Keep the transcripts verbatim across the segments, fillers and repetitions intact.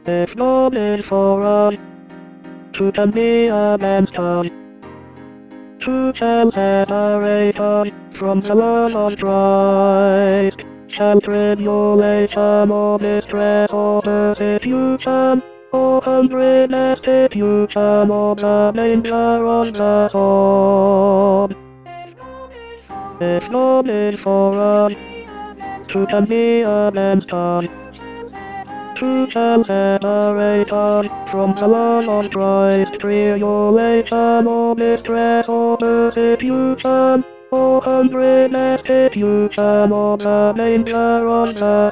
It's not is for us to can be against us, to shall separate us from the love of Christ, shall tribulation or distress or persecution, or hundred destitution or the danger of the sword. It's not is for us to can be against us, who shall separate us from the love of Christ, tribulation or distress or persecution, or hundred destitution or the danger of the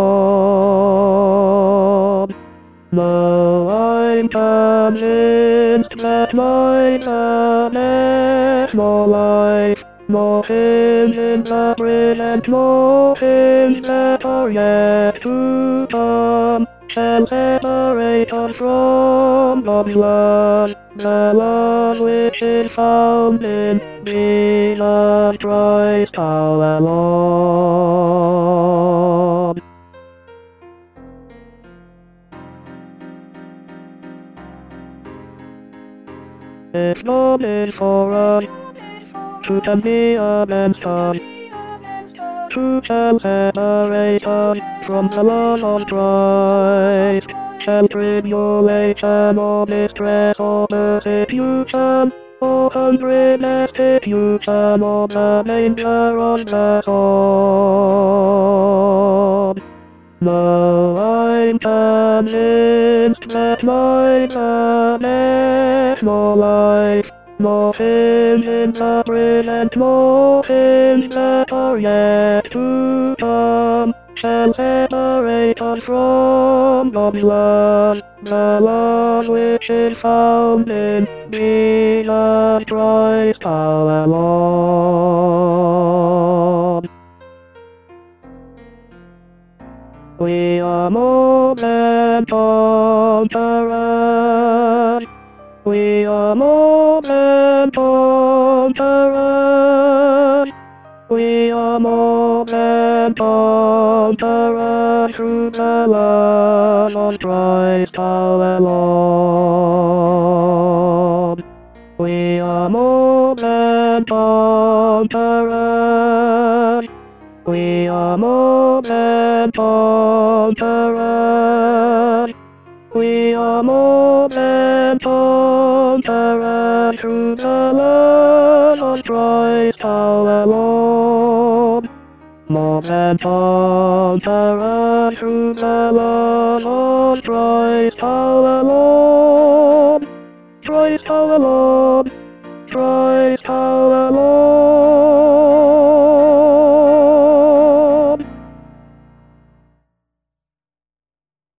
sword. Now I'm convinced that mine is no life, no things in the present, no things that are yet to come, shall separate us from God's love, the love which is found in Jesus Christ our Lord. It's not is for us to can be against us, who shall separate us from the love of Christ, shall tribulation or distress or persecution, or hundred destitution or the danger of the sword. Now I'm convinced that mine is no life, no things in the present, no things that are yet to come, shall separate us from God's love, the love which is found in Jesus Christ our Lord. We are more than conquerors. We are more than conquerors. We are more than conquerors through the blood of Christ our Lord. We are more than conquerors. We are more than conquerors. We are more than conquerors through the blood of Christ our Lord. More than conquerors through the blood of Christ our Lord. Christ our Lord.